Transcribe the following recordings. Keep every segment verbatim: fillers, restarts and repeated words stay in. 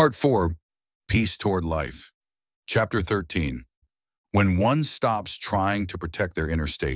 Part four, Peace Toward Life. Chapter thirteen, When One Stops Trying to Protect Their Inner State.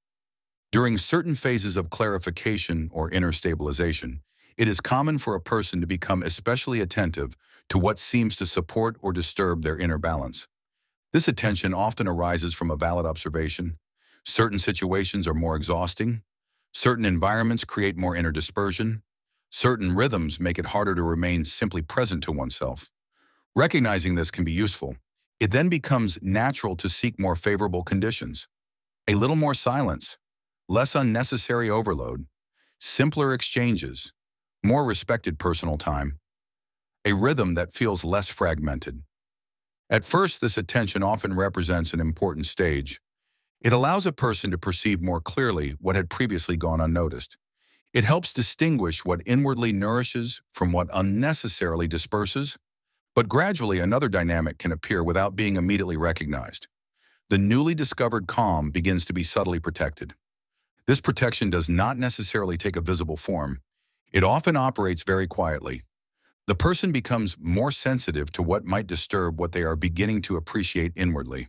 During certain phases of clarification or inner stabilization, it is common for a person to become especially attentive to what seems to support or disturb their inner balance. This attention often arises from a valid observation. Certain situations are more exhausting. Certain environments create more inner dispersion. Certain rhythms make it harder to remain simply present to oneself. Recognizing this can be useful. It then becomes natural to seek more favorable conditions. A little more silence, less unnecessary overload, simpler exchanges, more respected personal time, a rhythm that feels less fragmented. At first, this attention often represents an important stage. It allows a person to perceive more clearly what had previously gone unnoticed. It helps distinguish what inwardly nourishes from what unnecessarily disperses. But gradually, another dynamic can appear without being immediately recognized. The newly discovered calm begins to be subtly protected. This protection does not necessarily take a visible form. It often operates very quietly. The person becomes more sensitive to what might disturb what they are beginning to appreciate inwardly.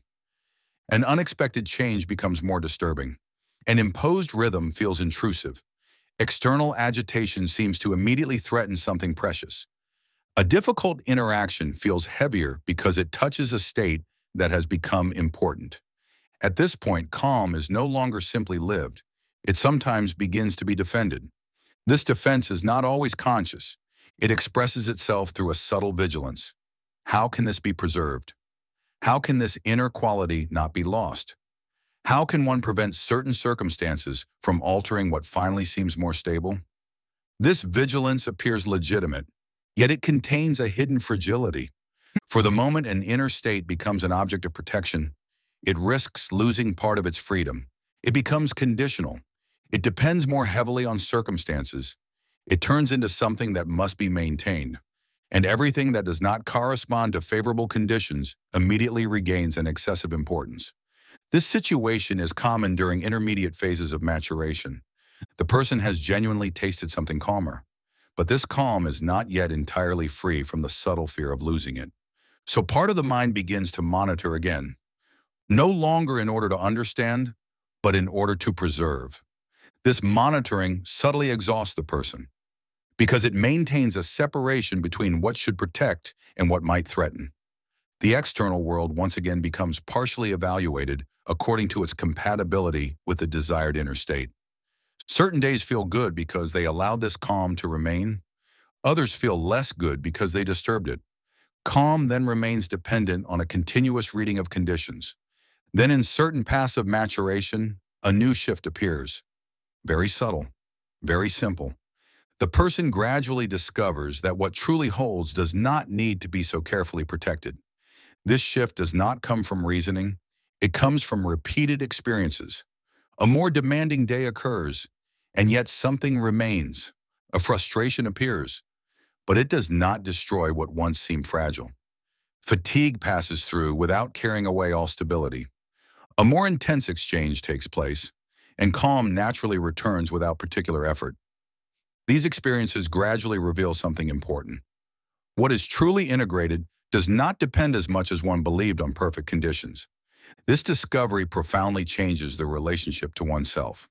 An unexpected change becomes more disturbing. An imposed rhythm feels intrusive. External agitation seems to immediately threaten something precious. A difficult interaction feels heavier because it touches a state that has become important. At this point, calm is no longer simply lived. It sometimes begins to be defended. This defense is not always conscious. It expresses itself through a subtle vigilance. How can this be preserved? How can this inner quality not be lost? How can one prevent certain circumstances from altering what finally seems more stable? This vigilance appears legitimate, yet it contains a hidden fragility. For the moment an inner state becomes an object of protection, it risks losing part of its freedom. It becomes conditional. It depends more heavily on circumstances. It turns into something that must be maintained. And everything that does not correspond to favorable conditions immediately regains an excessive importance. This situation is common during intermediate phases of maturation. The person has genuinely tasted something calmer, but this calm is not yet entirely free from the subtle fear of losing it. So part of the mind begins to monitor again, no longer in order to understand, but in order to preserve. This monitoring subtly exhausts the person because it maintains a separation between what should protect and what might threaten. The external world once again becomes partially evaluated according to its compatibility with the desired inner state. Certain days feel good because they allowed this calm to remain. Others feel less good because they disturbed it. Calm then remains dependent on a continuous reading of conditions. Then in certain passive maturation, a new shift appears. Very subtle, very simple. The person gradually discovers that what truly holds does not need to be so carefully protected. This shift does not come from reasoning. It comes from repeated experiences. A more demanding day occurs, and yet something remains. A frustration appears, but it does not destroy what once seemed fragile. Fatigue passes through without carrying away all stability. A more intense exchange takes place, and calm naturally returns without particular effort. These experiences gradually reveal something important. What is truly integrated does not depend as much as one believed on perfect conditions. This discovery profoundly changes the relationship to oneself.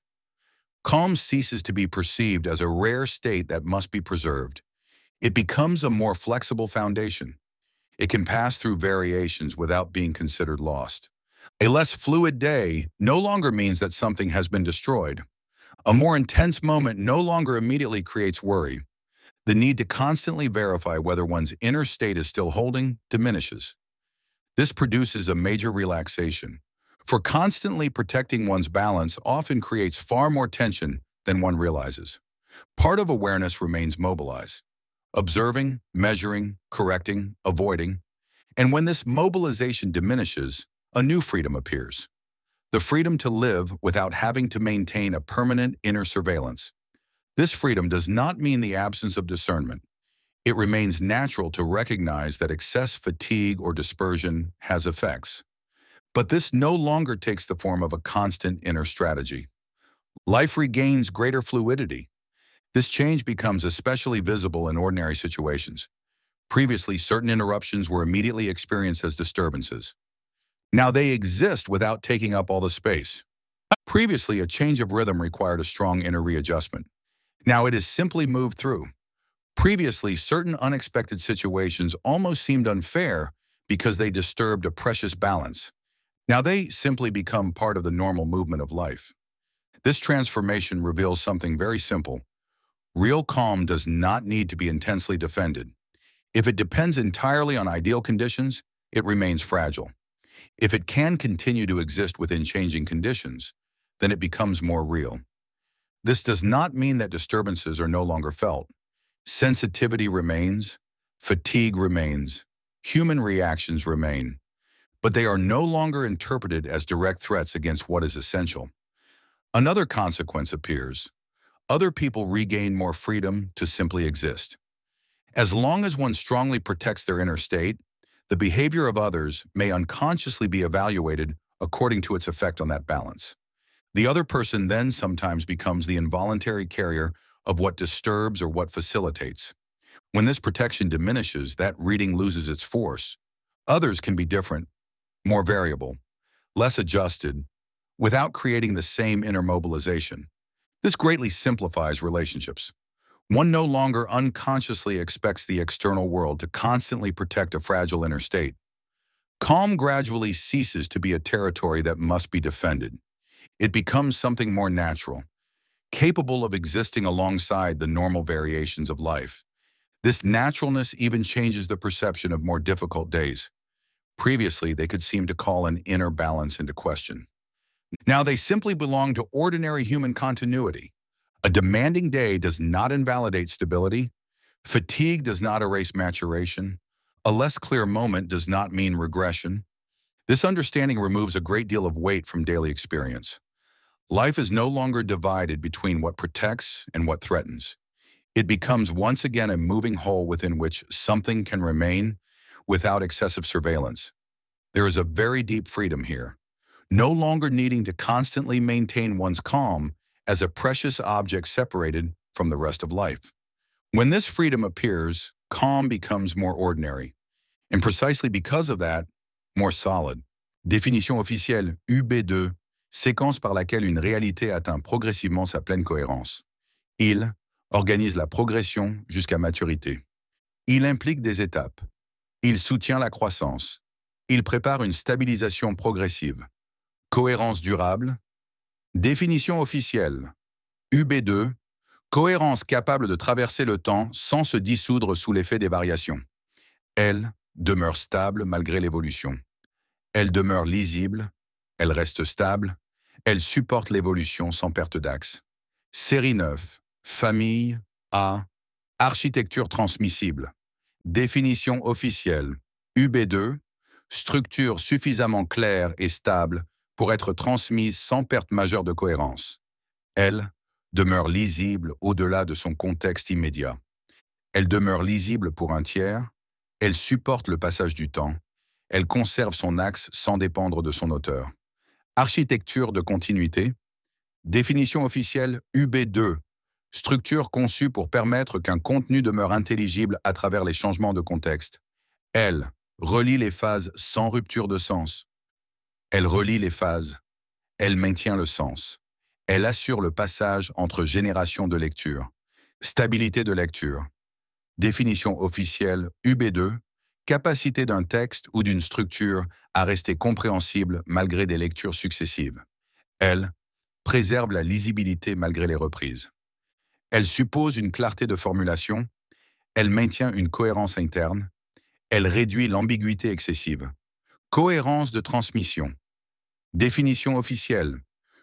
Calm ceases to be perceived as a rare state that must be preserved. It becomes a more flexible foundation. It can pass through variations without being considered lost. A less fluid day no longer means that something has been destroyed. A more intense moment no longer immediately creates worry. The need to constantly verify whether one's inner state is still holding diminishes. This produces a major relaxation, for constantly protecting one's balance often creates far more tension than one realizes. Part of awareness remains mobilized, observing, measuring, correcting, avoiding, and when this mobilization diminishes, a new freedom appears. The freedom to live without having to maintain a permanent inner surveillance. This freedom does not mean the absence of discernment. It remains natural to recognize that excess fatigue or dispersion has effects. But this no longer takes the form of a constant inner strategy. Life regains greater fluidity. This change becomes especially visible in ordinary situations. Previously, certain interruptions were immediately experienced as disturbances. Now they exist without taking up all the space. Previously, a change of rhythm required a strong inner readjustment. Now it is simply moved through. Previously, certain unexpected situations almost seemed unfair because they disturbed a precious balance. Now they simply become part of the normal movement of life. This transformation reveals something very simple. Real calm does not need to be intensely defended. If it depends entirely on ideal conditions, it remains fragile. If it can continue to exist within changing conditions, then it becomes more real. This does not mean that disturbances are no longer felt. Sensitivity remains, fatigue remains, human reactions remain, but they are no longer interpreted as direct threats against what is essential. Another consequence appears. Other people regain more freedom to simply exist. As long as one strongly protects their inner state, the behavior of others may unconsciously be evaluated according to its effect on that balance. The other person then sometimes becomes the involuntary carrier of what disturbs or what facilitates. When this protection diminishes, that reading loses its force. Others can be different, more variable, less adjusted, without creating the same inner mobilization. This greatly simplifies relationships. One no longer unconsciously expects the external world to constantly protect a fragile inner state. Calm gradually ceases to be a territory that must be defended. It becomes something more natural, capable of existing alongside the normal variations of life. This naturalness even changes the perception of more difficult days. Previously, they could seem to call an inner balance into question. Now they simply belong to ordinary human continuity. A demanding day does not invalidate stability. Fatigue does not erase maturation. A less clear moment does not mean regression. This understanding removes a great deal of weight from daily experience. Life is no longer divided between what protects and what threatens. It becomes once again a moving whole within which something can remain without excessive surveillance. There is a very deep freedom here, no longer needing to constantly maintain one's calm as a precious object separated from the rest of life. When this freedom appears, calm becomes more ordinary, and precisely because of that, more solid. Définition officielle U B two, séquence par laquelle une réalité atteint progressivement sa pleine cohérence. Il organise la progression jusqu'à maturité. Il implique des étapes. Il soutient la croissance. Il prépare une stabilisation progressive. Cohérence durable. Définition officielle. U B two, cohérence capable de traverser le temps sans se dissoudre sous l'effet des variations. Elle demeure stable malgré l'évolution. Elle demeure lisible, elle reste stable, elle supporte l'évolution sans perte d'axe. Série neuf, famille, A, architecture transmissible. Définition officielle. U B two, structure suffisamment claire et stable pour être transmise sans perte majeure de cohérence. Elle demeure lisible au-delà de son contexte immédiat. Elle demeure lisible pour un tiers, elle supporte le passage du temps, elle conserve son axe sans dépendre de son auteur. Architecture de continuité. Définition officielle U B two, structure conçue pour permettre qu'un contenu demeure intelligible à travers les changements de contexte. Elle relie les phases sans rupture de sens. Elle relie les phases. Elle maintient le sens. Elle assure le passage entre générations de lecture. Stabilité de lecture. Définition officielle U B two, capacité d'un texte ou d'une structure à rester compréhensible malgré des lectures successives. Elle préserve la lisibilité malgré les reprises. Elle suppose une clarté de formulation. Elle maintient une cohérence interne. Elle réduit l'ambiguïté excessive. Cohérence de transmission. Définition officielle.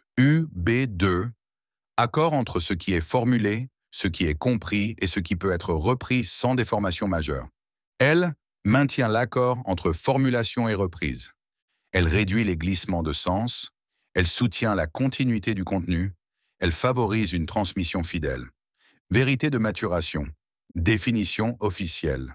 U B two, accord entre ce qui est formulé, ce qui est compris et ce qui peut être repris sans déformation majeure. Elle maintient l'accord entre formulation et reprise. Elle réduit les glissements de sens. Elle soutient la continuité du contenu. Elle favorise une transmission fidèle. Vérité de maturation. Définition officielle.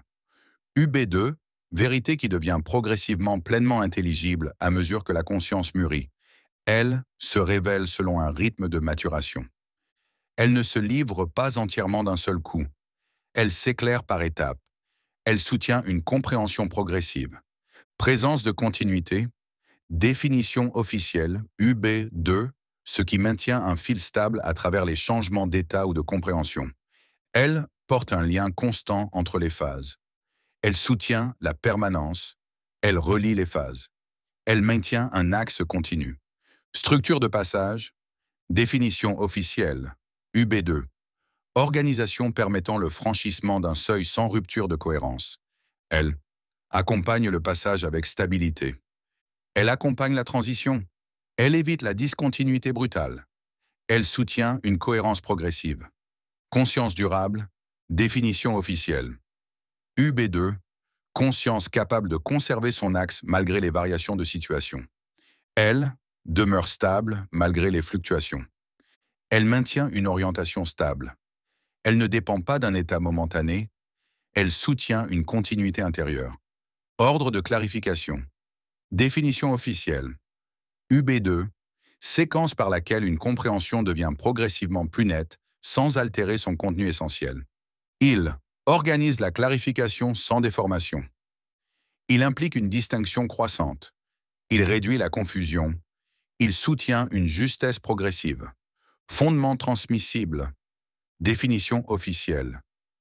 U B two, vérité qui devient progressivement pleinement intelligible à mesure que la conscience mûrit. Elle se révèle selon un rythme de maturation. Elle ne se livre pas entièrement d'un seul coup. Elle s'éclaire par étapes. Elle soutient une compréhension progressive. Présence de continuité. Définition officielle, U B deux, ce qui maintient un fil stable à travers les changements d'état ou de compréhension. Elle porte un lien constant entre les phases. Elle soutient la permanence. Elle relie les phases. Elle maintient un axe continu. Structure de passage. Définition officielle, U B deux. Organisation permettant le franchissement d'un seuil sans rupture de cohérence. Elle accompagne le passage avec stabilité. Elle accompagne la transition. Elle évite la discontinuité brutale. Elle soutient une cohérence progressive. Conscience durable, définition officielle. U B deux, conscience capable de conserver son axe malgré les variations de situation. Elle demeure stable malgré les fluctuations. Elle maintient une orientation stable. Elle ne dépend pas d'un état momentané. Elle soutient une continuité intérieure. Ordre de clarification. Définition officielle. U B deux, séquence par laquelle une compréhension devient progressivement plus nette sans altérer son contenu essentiel. Il organise la clarification sans déformation. Il implique une distinction croissante. Il réduit la confusion. Il soutient une justesse progressive. Fondement transmissible. Définition officielle.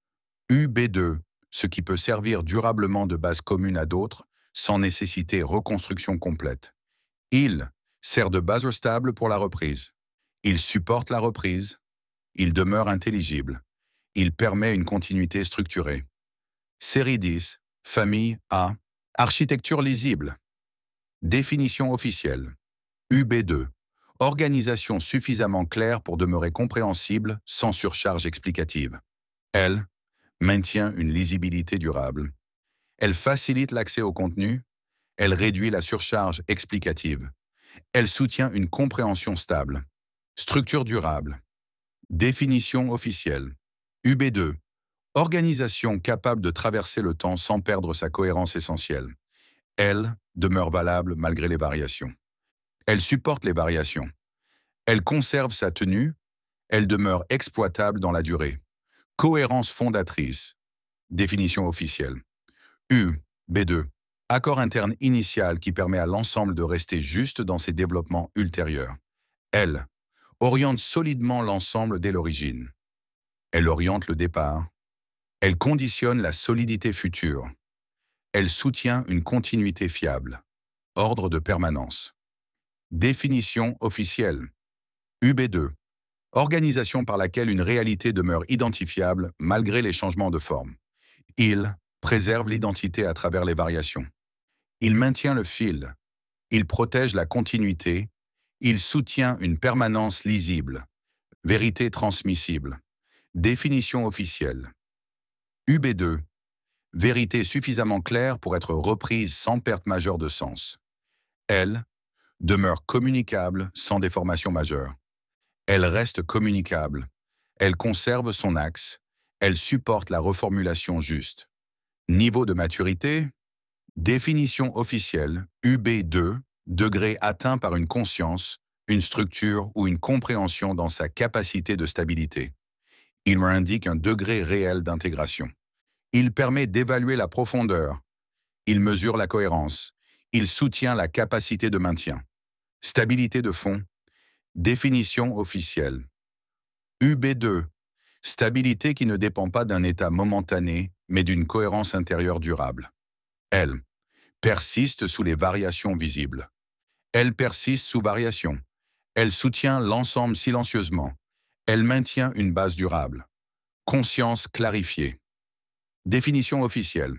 U B deux, ce qui peut servir durablement de base commune à d'autres sans nécessiter reconstruction complète. Il sert de base stable pour la reprise. Il supporte la reprise. Il demeure intelligible. Il permet une continuité structurée. Série dix, famille A, architecture lisible. Définition officielle. U B deux, organisation suffisamment claire pour demeurer compréhensible sans surcharge explicative. Elle maintient une lisibilité durable. Elle facilite l'accès au contenu. Elle réduit la surcharge explicative. Elle soutient une compréhension stable. Structure durable. Définition officielle. U B deux, organisation capable de traverser le temps sans perdre sa cohérence essentielle. Elle demeure valable malgré les variations. Elle supporte les variations. Elle conserve sa tenue. Elle demeure exploitable dans la durée. Cohérence fondatrice. Définition officielle. U B deux, accord interne initial qui permet à l'ensemble de rester juste dans ses développements ultérieurs. Elle oriente solidement l'ensemble dès l'origine. Elle oriente le départ. Elle conditionne la solidité future. Elle soutient une continuité fiable. Ordre de permanence. Définition officielle. U B deux, organisation par laquelle une réalité demeure identifiable malgré les changements de forme. Il préserve l'identité à travers les variations. Il maintient le fil. Il protège la continuité. Il soutient une permanence lisible. Vérité transmissible. Définition officielle. U B deux, vérité suffisamment claire pour être reprise sans perte majeure de sens. Elle demeure communicable sans déformation majeure. Elle reste communicable. Elle conserve son axe. Elle supporte la reformulation juste. Niveau de maturité. Définition officielle, U B deux, degré atteint par une conscience, une structure ou une compréhension dans sa capacité de stabilité. Il indique un degré réel d'intégration. Il permet d'évaluer la profondeur. Il mesure la cohérence. Il soutient la capacité de maintien. Stabilité de fond. Définition officielle. U B deux, stabilité qui ne dépend pas d'un état momentané, mais d'une cohérence intérieure durable. Elle persiste sous les variations visibles. Elle persiste sous variation. Elle soutient l'ensemble silencieusement. Elle maintient une base durable. Conscience clarifiée. Définition officielle.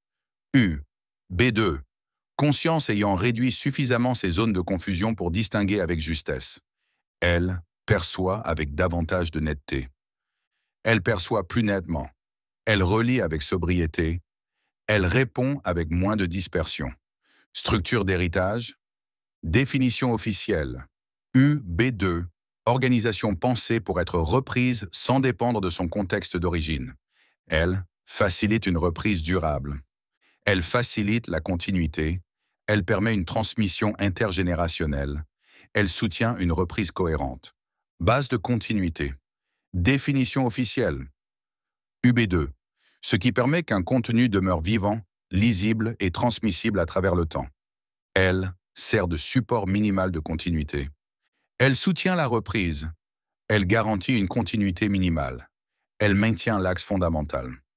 U B deux, conscience ayant réduit suffisamment ses zones de confusion pour distinguer avec justesse. Elle perçoit avec davantage de netteté. Elle perçoit plus nettement. Elle relie avec sobriété. Elle répond avec moins de dispersion. Structure d'héritage. Définition officielle. U B deux, organisation pensée pour être reprise sans dépendre de son contexte d'origine. Elle facilite une reprise durable. Elle facilite la continuité. Elle permet une transmission intergénérationnelle. Elle soutient une reprise cohérente. Base de continuité. Définition officielle. U B deux. ce qui permet qu'un contenu demeure vivant, lisible et transmissible à travers le temps. Elle sert de support minimal de continuité. Elle soutient la reprise. Elle garantit une continuité minimale. Elle maintient l'axe fondamental.